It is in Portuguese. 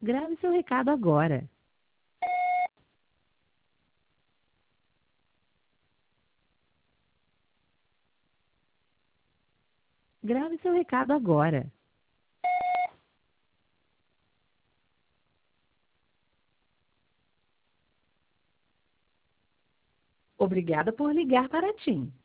Grave seu recado agora. Grave seu recado agora. Obrigada por ligar para a TIM.